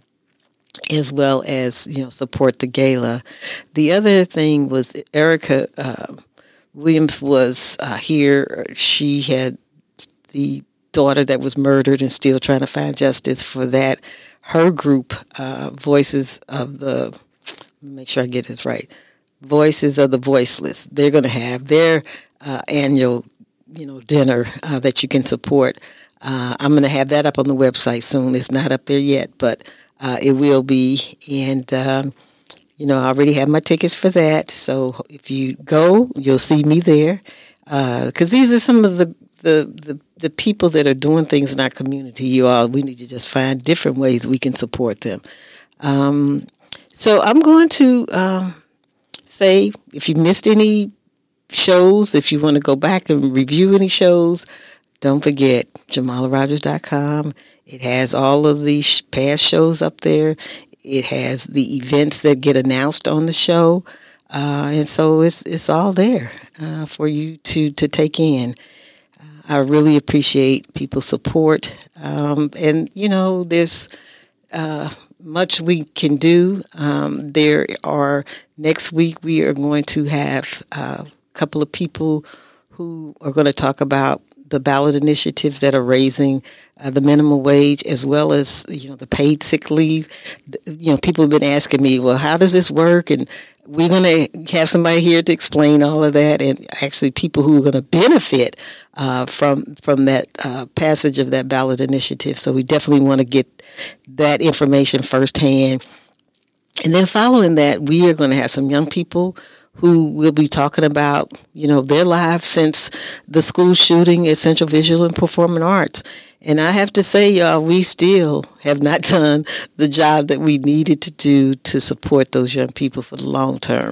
B: as well as, you know, support the gala. The other thing was Erica uh, Williams was uh, here. She had the daughter that was murdered and still trying to find justice for that. Her group, uh, Voices of the, let me make sure I get this right, Voices of the Voiceless. They're going to have their Uh, annual, you know, dinner uh, that you can support. Uh, I'm going to have that up on the website soon. It's not up there yet, but uh, it will be. And, um, you know, I already have my tickets for that. So if you go, you'll see me there. Because uh, these are some of the, the, the, the people that are doing things in our community. You all, we need to just find different ways we can support them. Um, so I'm going to um, say, if you missed any shows, if you want to go back and review any shows, don't forget jamala rogers dot com. It has all of the past shows up there. It has the events that get announced on the show, uh, and so it's it's all there uh, for you to to take in. Uh, I really appreciate people's support, um, and you know, there's uh, much we can do. Um, there are next week we are going to have Uh, couple of people who are going to talk about the ballot initiatives that are raising uh, the minimum wage, as well as, you know, the paid sick leave. You know, people have been asking me, well, how does this work? And we're going to have somebody here to explain all of that, and actually people who are going to benefit uh, from from that uh, passage of that ballot initiative. So we definitely want to get that information firsthand. And then following that, we are going to have some young people who will be talking about, you know, their lives since the school shooting at Central Visual and Performing Arts. And I have to say, y'all, we still have not done the job that we needed to do to support those young people for the long term.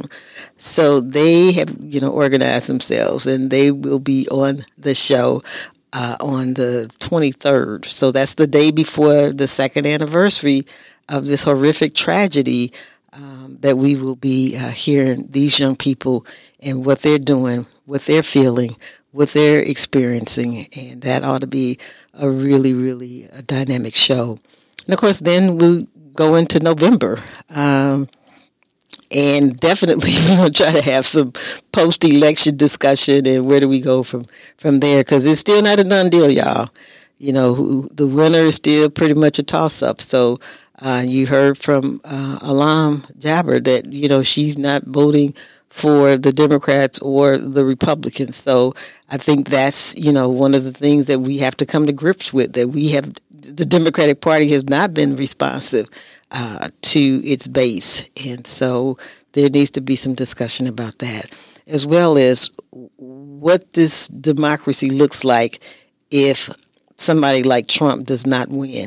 B: So they have, you know, organized themselves, and they will be on the show uh, on the twenty-third. So that's the day before the second anniversary of this horrific tragedy. Um, that we will be uh, hearing these young people and what they're doing, what they're feeling, what they're experiencing, and that ought to be a really, really a dynamic show. And of course, then we'll go into November, um, and definitely we're going to try to have some post-election discussion and where do we go from, from there, because it's still not a done deal, y'all. You know, who, the winner is still pretty much a toss-up, so Uh, you heard from uh, Alam Jabber that, you know, she's not voting for the Democrats or the Republicans. So I think that's, you know, one of the things that we have to come to grips with, that we have, the Democratic Party has not been responsive uh, to its base. And so there needs to be some discussion about that, as well as what this democracy looks like if somebody like Trump does not win,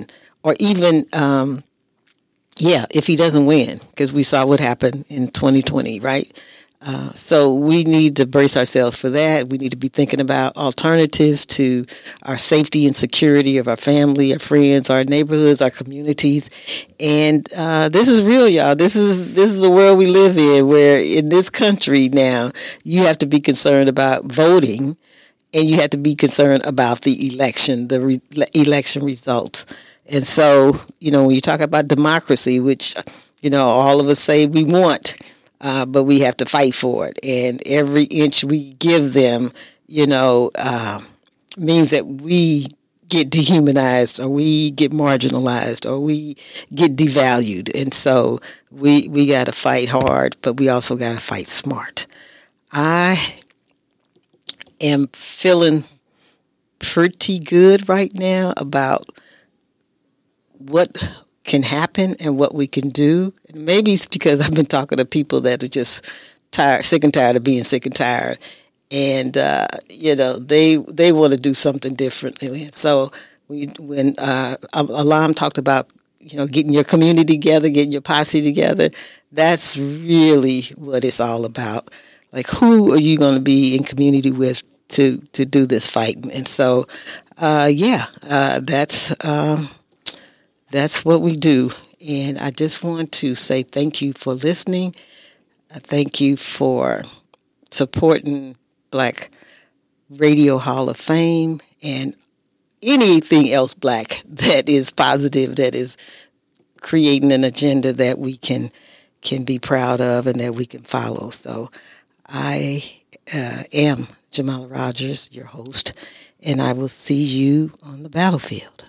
B: or even, um, yeah, if he doesn't win, because we saw what happened in twenty twenty, right? Uh, so we need to brace ourselves for that. We need to be thinking about alternatives to our safety and security of our family, our friends, our neighborhoods, our communities. And uh, this is real, y'all. This is this is the world we live in, where in this country now you have to be concerned about voting, and you have to be concerned about the election, the re- election results. And so, you know, when you talk about democracy, which, you know, all of us say we want, Uh, but we have to fight for it. And every inch we give them, you know, uh, means that we get dehumanized, or we get marginalized, or we get devalued. And so we we got to fight hard, but we also got to fight smart. I am feeling pretty good right now about what can happen and what we can do. And maybe it's because I've been talking to people that are just tired, sick and tired of being sick and tired. And, uh, you know, they they want to do something differently. And so when, you, when uh, Alam talked about, you know, getting your community together, getting your posse together, that's really what it's all about. Like, who are you going to be in community with to, to do this fight? And so, uh, yeah, uh, that's... Um, That's what we do. And I just want to say thank you for listening. I thank you for supporting Black Radio Hall of Fame and anything else Black that is positive, that is creating an agenda that we can can be proud of and that we can follow. So I uh, am Jamala Rogers, your host, and I will see you on the battlefield.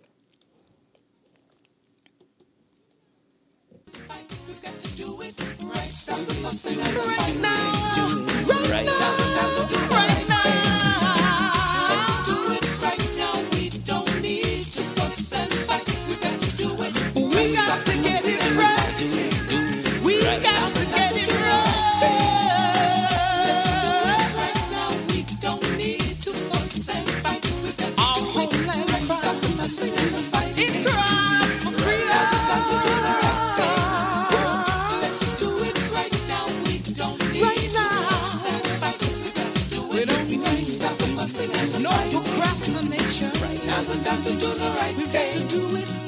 A: Right now, right now, right now. Let's do it right now. We don't need to fuss and fight. We got to do it. We got to get it right. We got to get it right. Let's do it right now. We don't need to fuss and fight. We got to do it. Stop the fussing and the fight. It cries for freedom. No procrastination. Right now, we got to do the right thing. We got to do it.